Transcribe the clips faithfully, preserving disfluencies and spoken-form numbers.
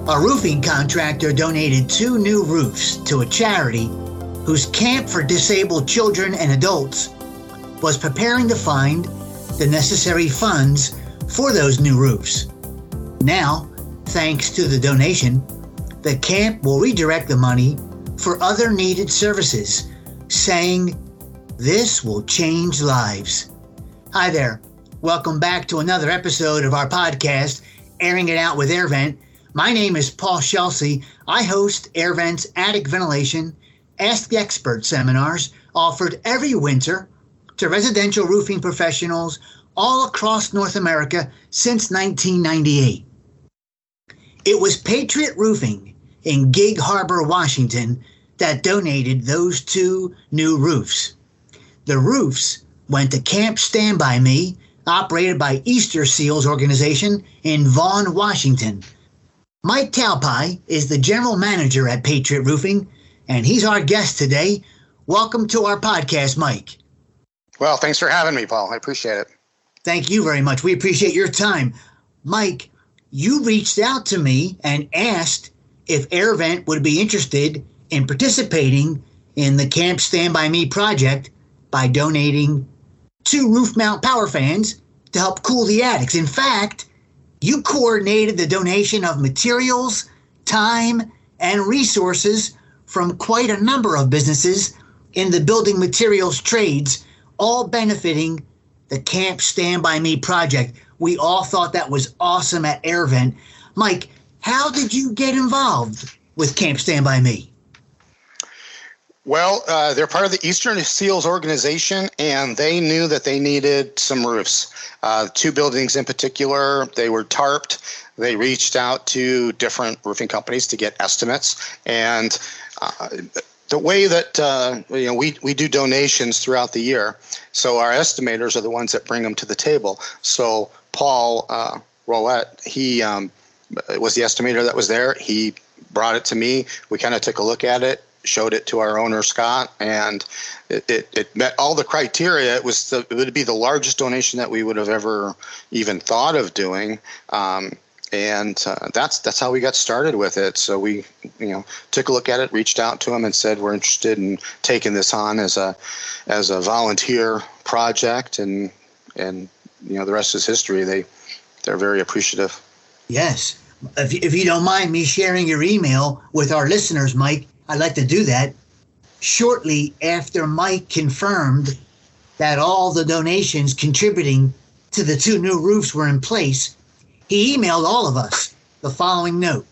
A roofing contractor donated two new roofs to a charity whose camp for disabled children and adults was preparing to find the necessary funds for those new roofs. Now, thanks to the donation, the camp will redirect the money for other needed services, saying, "This will change lives." Hi there. Welcome back to another episode of our podcast, Airing It Out with AirVent. My name is Paul Shelsey. I host AirVent's Attic Ventilation Ask the Expert seminars offered every winter to residential roofing professionals all across North America since nineteen ninety-eight. It was Patriot Roofing in Gig Harbor, Washington, that donated those two new roofs. The roofs went to Camp Stand By Me, operated by Easter Seals Organization in Vaughan, Washington. Mike Talpai is the general manager at Patriot Roofing, and he's our guest today. Welcome to our podcast, Mike. Well, thanks for having me, Paul. I appreciate it. Thank you very much. We appreciate your time. Mike, you reached out to me and asked if AirVent would be interested in participating in the Camp Stand By Me project by donating two roof mount power fans to help cool the attics. In fact, you coordinated the donation of materials, time, and resources from quite a number of businesses in the building materials trades, all benefiting the Camp Stand By Me project. We all thought that was awesome at AirVent. Mike, how did you get involved with Camp Stand By Me? Well, uh, they're part of the Eastern Seals Organization, and they knew that they needed some roofs. Uh, two buildings in particular, they were tarped. They reached out to different roofing companies to get estimates. And uh, the way that uh, you know we, we do donations throughout the year, so our estimators are the ones that bring them to the table. So Paul uh, Roulette, he um, was the estimator that was there. He brought it to me. We kind of took a look at it, showed it to our owner, Scott, and it, it, it met all the criteria. It was the, it would be the largest donation that we would have ever even thought of doing. Um, and uh, that's that's how we got started with it. So we, you know, took a look at it, reached out to them and said, we're interested in taking this on as a as a volunteer project. And, and you know, the rest is history. They, they're very appreciative. Yes. If, if you don't mind me sharing your email with our listeners, Mike, I'd like to do that. Shortly after Mike confirmed that all the donations contributing to the two new roofs were in place, he emailed all of us the following note.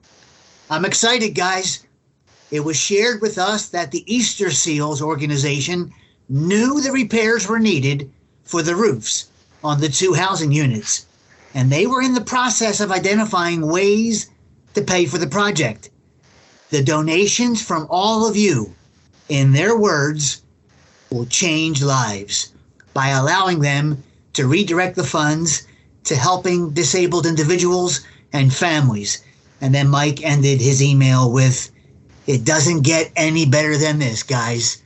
"I'm excited, guys. It was shared with us that the Easter Seals Organization knew the repairs were needed for the roofs on the two housing units, and they were in the process of identifying ways to pay for the project. The donations from all of you, in their words, will change lives by allowing them to redirect the funds to helping disabled individuals and families." And then Mike ended his email with, "It doesn't get any better than this, guys."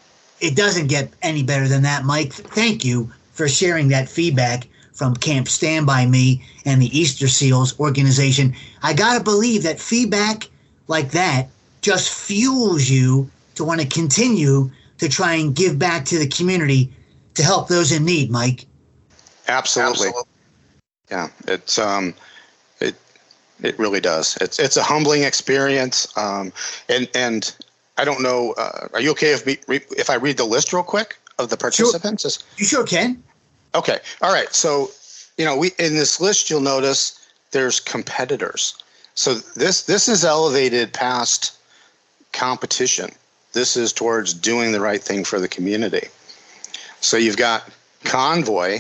It doesn't get any better than that, Mike. Thank you for sharing that feedback from Camp Stand By Me and the Easter Seals Organization. I gotta believe that feedback like that just fuels you to want to continue to try and give back to the community to help those in need, Mike. Absolutely. Absolutely. Yeah, it's um, it it really does. It's it's a humbling experience. Um, and and I don't know. Uh, are you okay if we if I read the list real quick of the participants? Sure. You sure can. Okay. All right. So, you know, we in this list you'll notice there's competitors. So this this is elevated past competition. This is towards doing the right thing for the community. So you've got Convoy.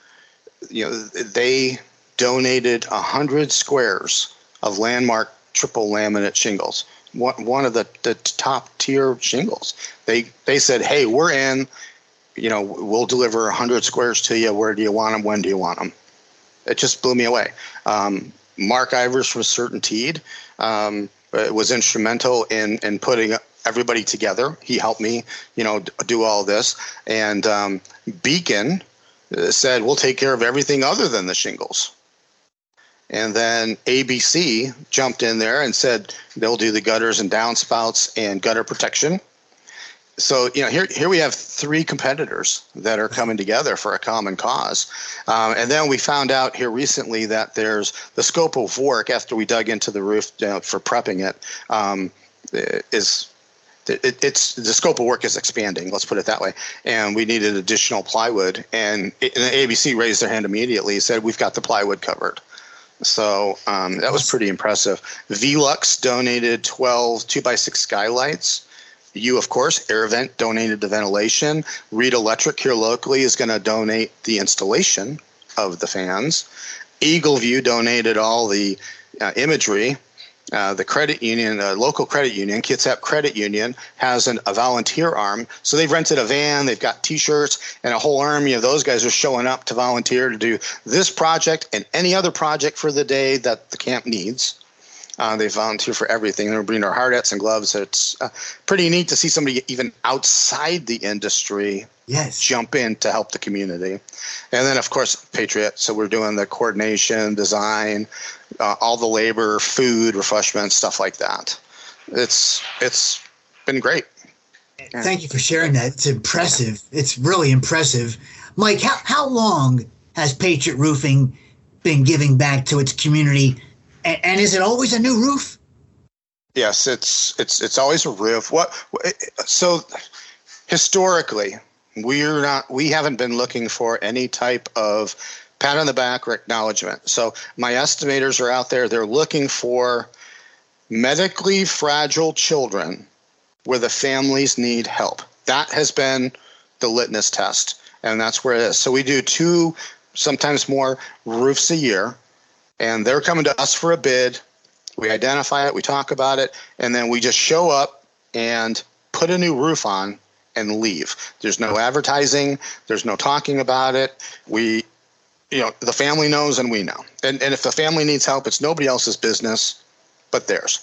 You know, they donated a hundred squares of Landmark triple laminate shingles. One one of the, the top tier shingles. They they said, "Hey, we're in. You know, we'll deliver a hundred squares to you. Where do you want them? When do you want them?" It just blew me away. Um, Mark Ivers from Certainteed um, was instrumental in in putting everybody together. He helped me, you know, do all this. And um, Beacon said, "We'll take care of everything other than the shingles." And then A B C jumped in there and said they'll do the gutters and downspouts and gutter protection. So, you know, here here we have three competitors that are coming together for a common cause. Um, and then we found out here recently that there's the scope of work after we dug into the roof uh, for prepping it um, is it, it's the scope of work is expanding. Let's put it that way. And we needed additional plywood. And, it, and A B C raised their hand immediately, said, we've got the plywood covered. So um, that was pretty impressive. Velux donated twelve two by six skylights. You, of course, AirVent donated the ventilation. Reed Electric here locally is going to donate the installation of the fans. Eagleview donated all the uh, imagery. Uh, the credit union, uh, local credit union, Kitsap Credit Union, has an, a volunteer arm. So they've rented a van, they've got T-shirts, and a whole army of those guys are showing up to volunteer to do this project and any other project for the day that the camp needs. Uh, they volunteer for everything. They're bringing their hard hats and gloves. It's uh, pretty neat to see somebody even outside the industry yes. jump in to help the community. And then, of course, Patriot. So we're doing the coordination, design, uh, all the labor, food, refreshments, stuff like that. It's it's been great. Thank you for sharing that. It's impressive. It's really impressive. Mike, how, how long has Patriot Roofing been giving back to its community? And, and is it always a new roof? Yes, it's it's it's always a roof. What so historically, we're not we haven't been looking for any type of pat on the back or acknowledgement. So my estimators are out there. They're looking for medically fragile children where the families need help. That has been the litmus test, and that's where it is. So we do two, sometimes more roofs a year. And they're coming to us for a bid. We identify it, we talk about it, and then we just show up and put a new roof on and leave. There's no advertising. There's no talking about it. We, you know, the family knows and we know. And, and if the family needs help, it's nobody else's business but theirs.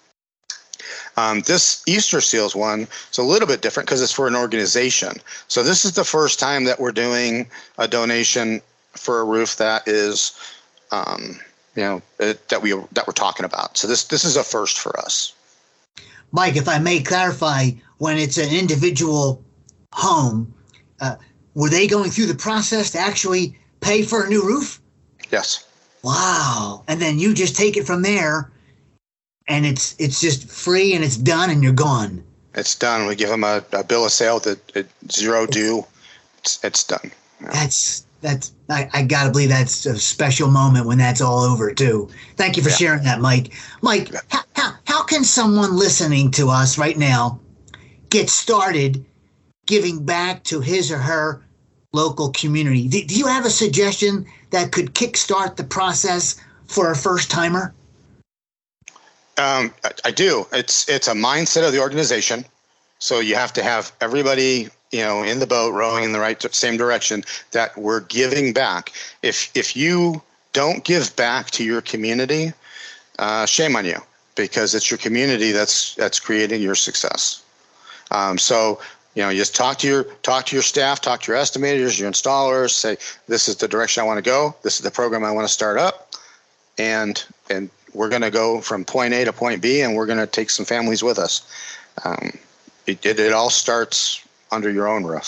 Um, this Easter Seals one is a little bit different because it's for an organization. So this is the first time that we're doing a donation for a roof that is Um, you know, it, that we that we're talking about. So this this is a first for us. Mike, if I may clarify, when it's an individual home, uh, were they going through the process to actually pay for a new roof? Yes. Wow. And then you just take it from there, and it's it's just free and it's done and you're gone. It's done. We give them a, a bill of sale that at zero due. It's, it's done. Yeah. That's That's I, I gotta believe that's a special moment when that's all over too. Thank you for yeah. sharing that, Mike. Mike, yeah. how, how how can someone listening to us right now get started giving back to his or her local community? Do, do you have a suggestion that could kickstart the process for a first timer? Um, I, I do. It's it's a mindset of the organization. So you have to have everybody, you know, in the boat rowing in the right same direction, that we're giving back. If if you don't give back to your community, uh, shame on you, because it's your community that's that's creating your success. Um, so you know, you just talk to your talk to your staff, talk to your estimators, your installers. Say, this is the direction I want to go. This is the program I want to start up, and and we're going to go from point A to point B, and we're going to take some families with us. Um, it, it it all starts under your own roof.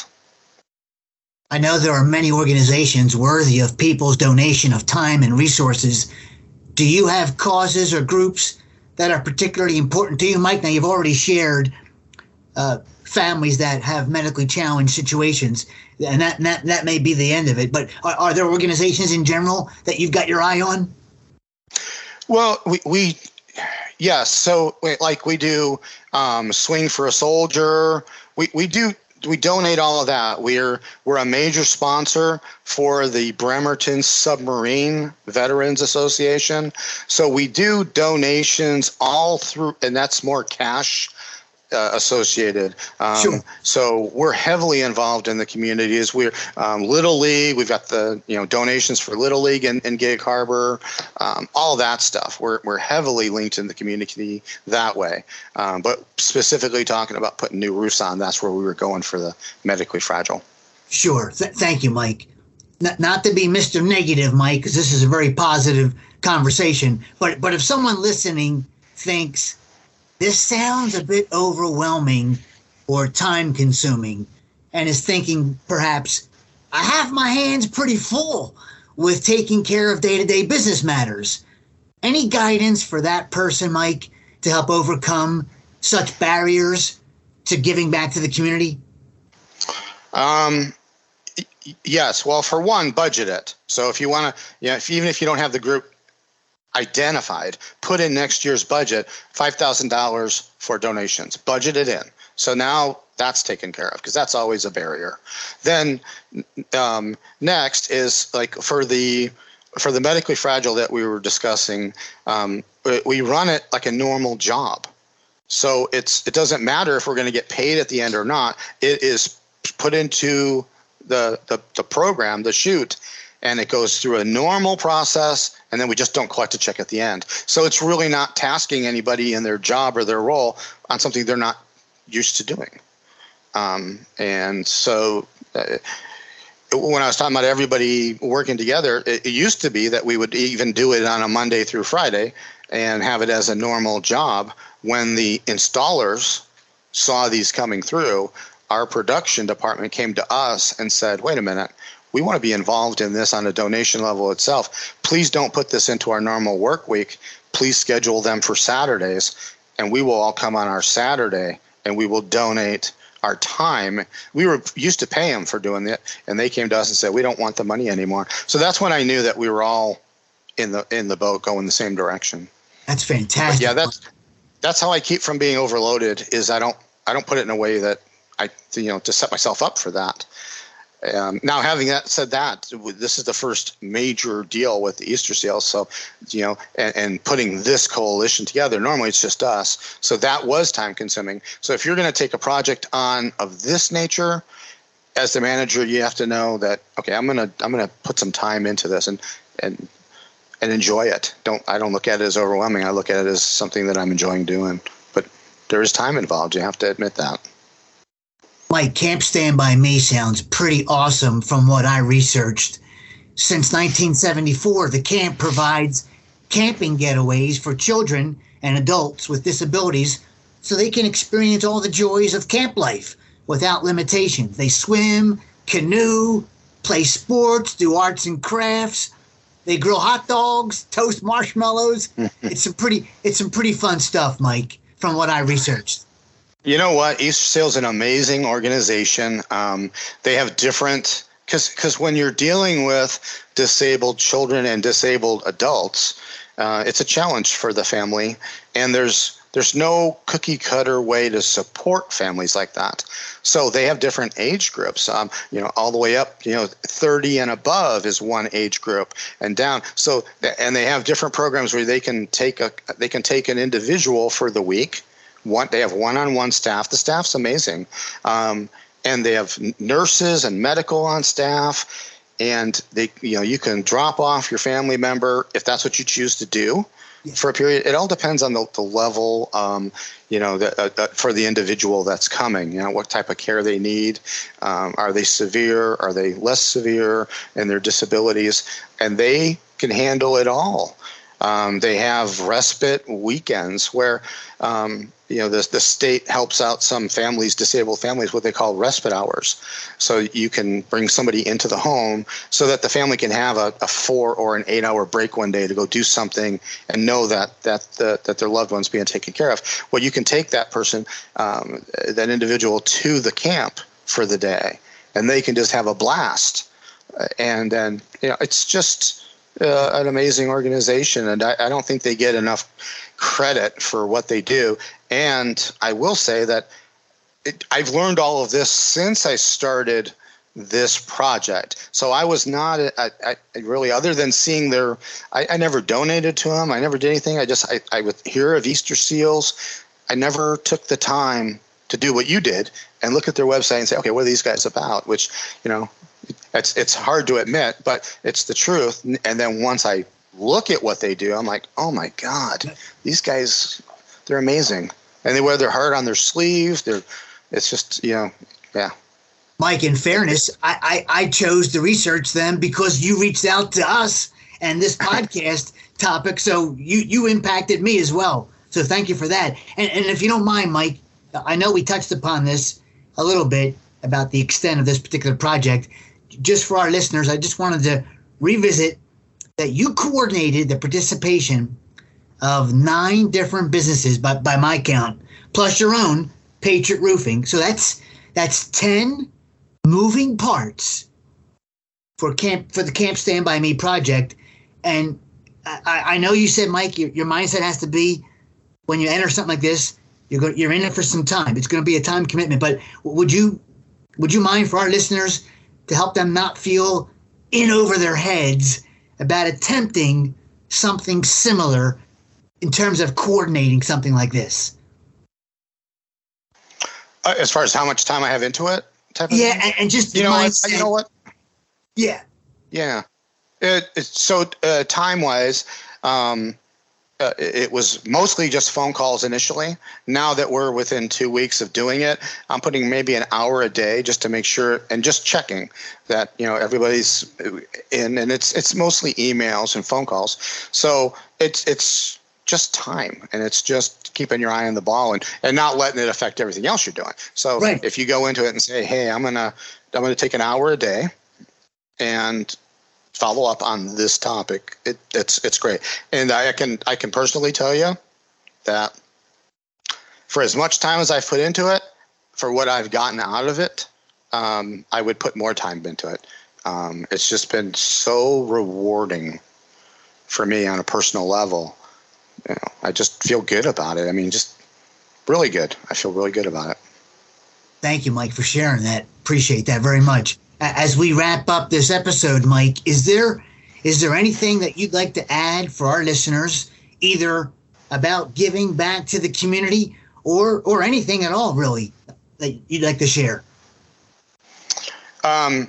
I know there are many organizations worthy of people's donation of time and resources. Do you have causes or groups that are particularly important to you, Mike? Now, you've already shared uh, families that have medically challenged situations, and that, that that may be the end of it. But are, are there organizations in general that you've got your eye on? Well, we, we yes. So like we do um, Swing for a Soldier. We, we do. We donate all of that. We're we're a major sponsor for the Bremerton Submarine Veterans Association. So we do donations all through, and that's more cash uh, associated. Um, sure. So we're heavily involved in the communities. We're um, Little League. We've got the you know donations for Little League in, in Gig Harbor, um, all that stuff. We're we're heavily linked in the community that way. Um, but specifically talking about putting new roofs on, that's where we were going for the medically fragile. Sure. Th- thank you, Mike. N- not to be Mister Negative, Mike, because this is a very positive conversation. But but if someone listening thinks this sounds a bit overwhelming or time consuming and is thinking perhaps I have my hands pretty full with taking care of day-to-day business matters, any guidance for that person, Mike, to help overcome such barriers to giving back to the community? Um, yes. Well, for one, budget it. So if you want to, you know, if, even if you don't have the group identified, put in next year's budget five thousand dollars for donations. Budget it in. So now that's taken care of because that's always a barrier. Then um, next is like for the for the medically fragile that we were discussing, um, we run it like a normal job. So it's it doesn't matter if we're going to get paid at the end or not. It is put into the the, the program, the chute, and it goes through a normal process, and then we just don't collect a check at the end. So it's really not tasking anybody in their job or their role on something they're not used to doing. Um, and so uh, when I was talking about everybody working together, it, it used to be that we would even do it on a Monday through Friday and have it as a normal job. When the installers saw these coming through, our production department came to us and said, wait a minute, we want to be involved in this on a donation level itself. Please don't put this into our normal work week. Please schedule them for Saturdays, and we will all come on our Saturday and we will donate our time. We were used to pay them for doing it, and they came to us and said, we don't want the money anymore. So that's when I knew that we were all in the in the boat going the same direction. That's fantastic. But yeah, that's that's how I keep from being overloaded. Is I don't I don't put it in a way that I you know to set myself up for that. Um, now, having that said, that this is the first major deal with the Easter Seals, so you know, and, and putting this coalition together. Normally, it's just us, so that was time consuming. So, if you're going to take a project on of this nature, as the manager, you have to know that okay, I'm gonna I'm gonna put some time into this and and and enjoy it. Don't I don't look at it as overwhelming. I look at it as something that I'm enjoying doing. But there is time involved. You have to admit that. Mike, Camp Stand By Me sounds pretty awesome from what I researched. Since nineteen seventy-four, the camp provides camping getaways for children and adults with disabilities so they can experience all the joys of camp life without limitations. They swim, canoe, play sports, do arts and crafts. They grill hot dogs, toast marshmallows. It's some pretty it's some pretty fun stuff, Mike, from what I researched. You know what? Easter Seals is an amazing organization. Um, they have different, because because when you're dealing with disabled children and disabled adults, uh, it's a challenge for the family. And there's there's no cookie cutter way to support families like that. So they have different age groups. Um, you know, all the way up. You know, thirty and above is one age group, and down. So and they have different programs where they can take a they can take an individual for the week. One, they have one-on-one staff. The staff's amazing. Um, and they have nurses and medical on staff. And they, you know, you can drop off your family member if that's what you choose to do yeah. for a period. It all depends on the, the level, um, you know, the, uh, uh, for the individual that's coming, you know, what type of care they need. Um, are they severe? Are they less severe in their disabilities? And they can handle it all. Um, they have respite weekends where, um, you know, the, the state helps out some families, disabled families, what they call respite hours. So you can bring somebody into the home so that the family can have a, a four or an eight hour break one day to go do something and know that that the, that their loved one's being taken care of. Well, you can take that person, um, that individual to the camp for the day, and they can just have a blast. And then, you know, it's just uh, an amazing organization, and I, I don't think they get enough credit for what they do. And I will say that it, I've learned all of this since I started this project. So I was not, I, I really, other than seeing their, I, I never donated to them. I never did anything. I just, I, I would hear of Easter Seals. I never took the time to do what you did and look at their website and say, okay, what are these guys about? Which, you know, it's it's hard to admit, but it's the truth. And then once I look at what they do, I'm like, oh my God, these guys, they're amazing. And they wear their heart on their sleeve. They're, it's just, you know, yeah. Mike, in fairness, I, I, I chose to research them because you reached out to us and this podcast topic. So you you impacted me as well. So thank you for that. And, and if you don't mind, Mike, I know we touched upon this a little bit about the extent of this particular project. Just for our listeners, I just wanted to revisit that you coordinated the participation of nine different businesses by, by my count, plus your own, Patriot Roofing. So that's that's ten moving parts for camp for the Camp Stand By Me project. And I, I know you said, Mike, your, your mindset has to be when you enter something like this, you're go, you're in it for some time. It's going to be a time commitment. But would you would you mind for our listeners to help them not feel in over their heads about attempting something similar in terms of coordinating something like this? Uh, as far as how much time I have into it, type of yeah, and, and just you know, what, you know what? Yeah, yeah. It, it's so uh, time wise, um, uh, it was mostly just phone calls initially. Now that we're within two weeks of doing it, I'm putting maybe an hour a day just to make sure and just checking that, you know, everybody's in, and it's it's mostly emails and phone calls. So it's it's just time, and it's just keeping your eye on the ball and, and not letting it affect everything else you're doing. So right. If you go into it and say, hey, I'm gonna I'm gonna take an hour a day and follow up on this topic, it, it's it's great. And I can I can personally tell you that for as much time as I've put into it, for what I've gotten out of it, um, I would put more time into it. Um, it's just been so rewarding for me on a personal level. You know, I just feel good about it. I mean, just really good. I feel really good about it. Thank you, Mike, for sharing that. Appreciate that very much. As we wrap up this episode, Mike, is there is there anything that you'd like to add for our listeners, either about giving back to the community or or anything at all, really, that you'd like to share? Um,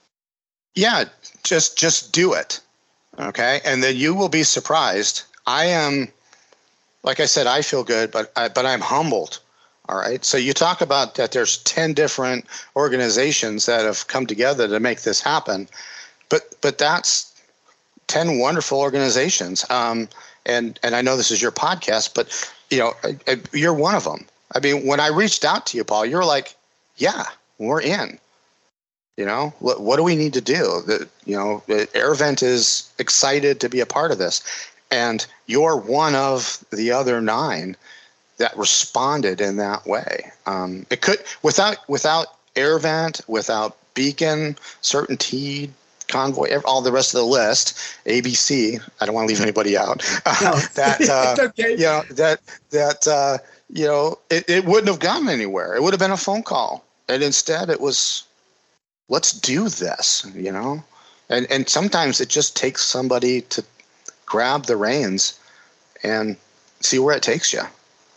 yeah, just just do it, okay? And then you will be surprised. I am, like I said, I feel good, but I, but I'm humbled. All right. So you talk about that there's ten different organizations that have come together to make this happen. But but that's ten wonderful organizations. Um, and, and I know this is your podcast, but, you know, I, I, you're one of them. I mean, when I reached out to you, Paul, you're like, yeah, we're in. You know, what, what do we need to do? The, you know, AirVent is excited to be a part of this. And you're one of the other nine that responded in that way. Um, it could without without AirVent, without Beacon, Certainty, Convoy, all the rest of the list, A B C. I don't want to leave anybody out. No. that uh, It's okay. You know that that uh, you know it, it wouldn't have gone anywhere. It would have been a phone call, and instead it was, let's do this. You know, and and sometimes it just takes somebody to grab the reins and see where it takes you.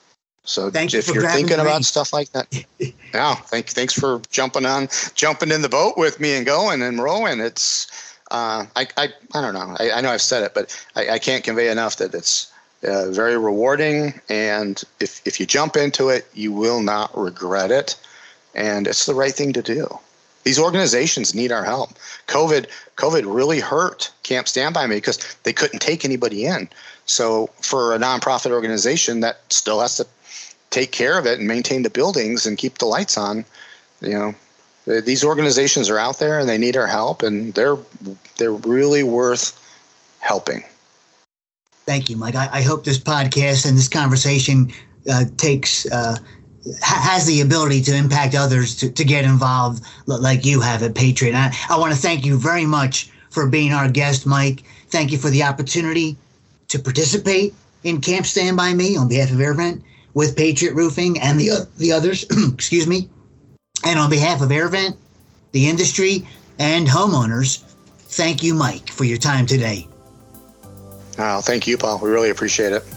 So Thank if you you're thinking about reins. stuff like that, yeah, thank, thanks for jumping on, jumping in the boat with me and going and rowing. It's, uh, I, I, I don't know. I, I know I've said it, but I, I can't convey enough that it's uh, very rewarding. And if, if you jump into it, you will not regret it. And it's the right thing to do. These organizations need our help. COVID, COVID really hurt Camp Stand By Me because they couldn't take anybody in. So for a nonprofit organization that still has to take care of it and maintain the buildings and keep the lights on, you know, these organizations are out there and they need our help, and they're they're really worth helping. Thank you, Mike. I, I hope this podcast and this conversation uh, takes uh, ha- has the ability to impact others to, to get involved like you have at Patriot. I, I want to thank you very much for being our guest, Mike. Thank you for the opportunity to participate in Camp Stand By Me on behalf of AirVent with Patriot Roofing and the uh, the others, excuse me, and on behalf of AirVent, the industry, and homeowners. Thank you, Mike, for your time today. Oh, thank you, Paul. We really appreciate it.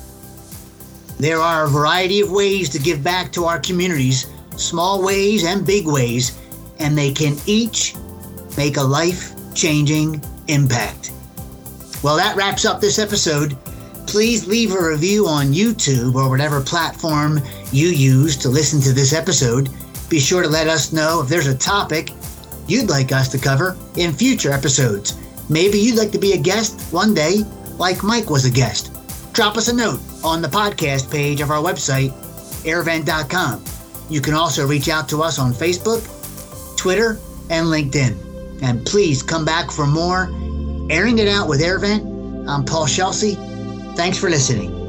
There are a variety of ways to give back to our communities, small ways and big ways, and they can each make a life-changing impact. Well, that wraps up this episode. Please leave a review on YouTube or whatever platform you use to listen to this episode. Be sure to let us know if there's a topic you'd like us to cover in future episodes. Maybe you'd like to be a guest one day, like Mike was a guest. Drop us a note on the podcast page of our website, air vent dot com. You can also reach out to us on Facebook, Twitter, and LinkedIn. And please come back for more Airing It Out with AirVent. I'm Paul Shelsey. Thanks for listening.